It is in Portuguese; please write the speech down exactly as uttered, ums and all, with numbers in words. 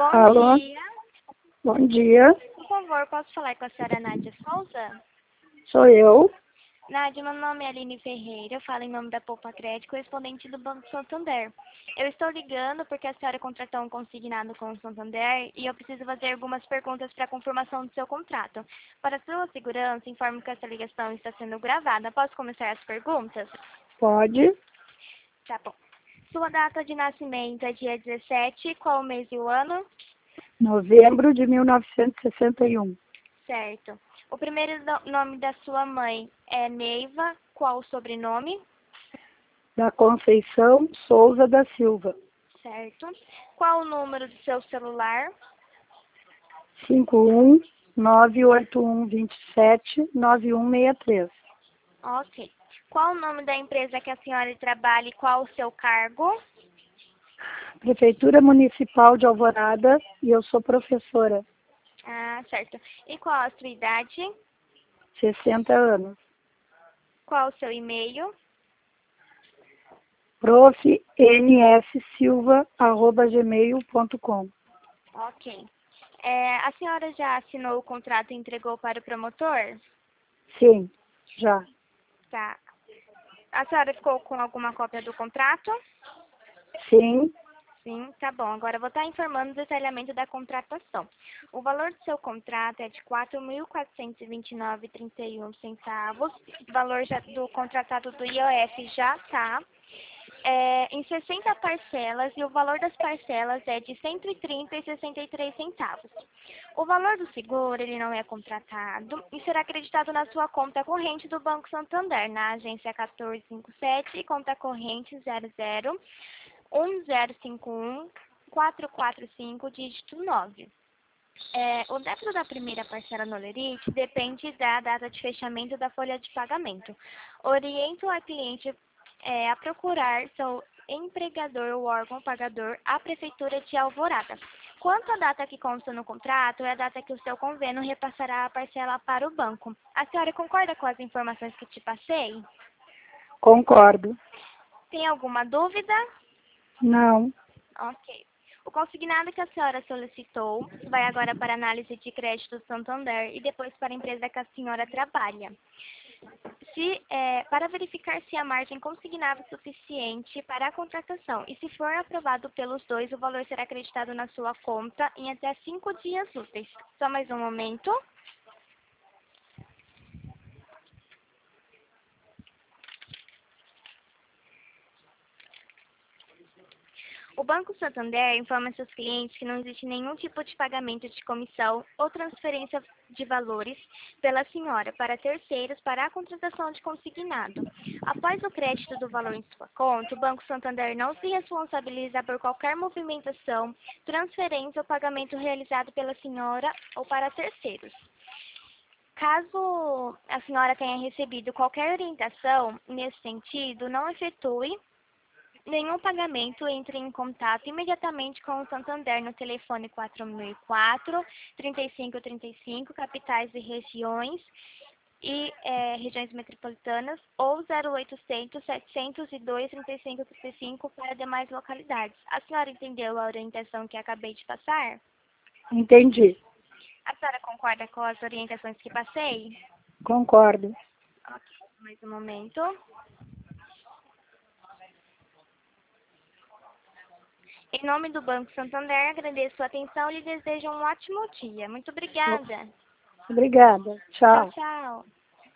Bom Alô? dia. Bom dia, Por favor, posso falar com a senhora Nádia Souza? sou eu. Nádia, meu nome é Aline Ferreira, eu falo em nome da Poupa Crédito, correspondente do Banco Santander. Eu estou ligando porque a senhora contratou um consignado com o Santander e eu preciso fazer algumas perguntas para a confirmação do seu contrato. Para sua segurança, informo que essa ligação está sendo gravada. Posso começar as perguntas? Pode? Tá bom. Sua data de nascimento é dia dezessete, qual o mês e o ano? Novembro de mil novecentos e sessenta e um. Certo. O primeiro no- nome da sua mãe é Neiva, qual o sobrenome? Da Conceição Souza da Silva. Certo. Qual o número do seu celular? cinco um nove oito um dois sete nove um seis três. Ok. Qual o nome da empresa que a senhora trabalha e qual o seu cargo? Prefeitura Municipal de Alvorada e eu sou professora. Ah, certo. E qual a sua idade? sessenta anos. Qual o seu e-mail? prof nssilva arroba gmail ponto com. Ok. É, a senhora já assinou o contrato e entregou para o promotor? Sim, já. Tá. A senhora ficou com alguma cópia do contrato? Sim, Sim, tá bom. Agora eu vou estar informando o detalhamento da contratação. O valor do seu contrato é de quatro mil quatrocentos e vinte e nove reais e trinta e um centavos. O valor já do contratado do I O F já está em sessenta parcelas e o valor das parcelas é de cento e trinta reais e sessenta e três centavos. O valor do seguro, ele não é contratado e será acreditado na sua conta corrente do Banco Santander, na agência quatorze cinquenta e sete, conta corrente zero zero um zero cinco um quatro quatro cinco, dígito nove. É, o débito da primeira parcela no Lerite depende da data de fechamento da folha de pagamento. Oriento a cliente é, a procurar seu empregador ou órgão pagador à Prefeitura de Alvorada. Quanto à data que consta no contrato, é a data que o seu convênio repassará a parcela para o banco. A senhora concorda com as informações que te passei? concordo. Tem alguma dúvida? Não, Ok. O consignado que a senhora solicitou vai agora para análise de crédito do Santander e depois para a empresa que a senhora trabalha. Se, é, para verificar se a margem consignada é suficiente para a contratação e se for aprovado pelos dois, o valor será acreditado na sua conta em até cinco dias úteis. Só mais um momento. O Banco Santander informa seus clientes que não existe nenhum tipo de pagamento de comissão ou transferência de valores pela senhora para terceiros para a contratação de consignado. Após o crédito do valor em sua conta, o Banco Santander não se responsabiliza por qualquer movimentação, transferência ou pagamento realizado pela senhora ou para terceiros. Caso a senhora tenha recebido qualquer orientação nesse sentido, não efetue nenhum pagamento, entre em contato imediatamente com o Santander no telefone quatro mil e quatro, trinta e cinco trinta e cinco, capitais e regiões e é, regiões metropolitanas, ou zero oitocentos, setecentos e dois, trinta e cinco trinta e cinco para demais localidades. A senhora entendeu a orientação que acabei de passar? entendi. A senhora concorda com as orientações que passei? Concordo. Ok, mais um momento. Em nome do Banco Santander, agradeço sua atenção e lhe desejo um ótimo dia. Muito obrigada. Obrigada. Tchau, Tchau. tchau.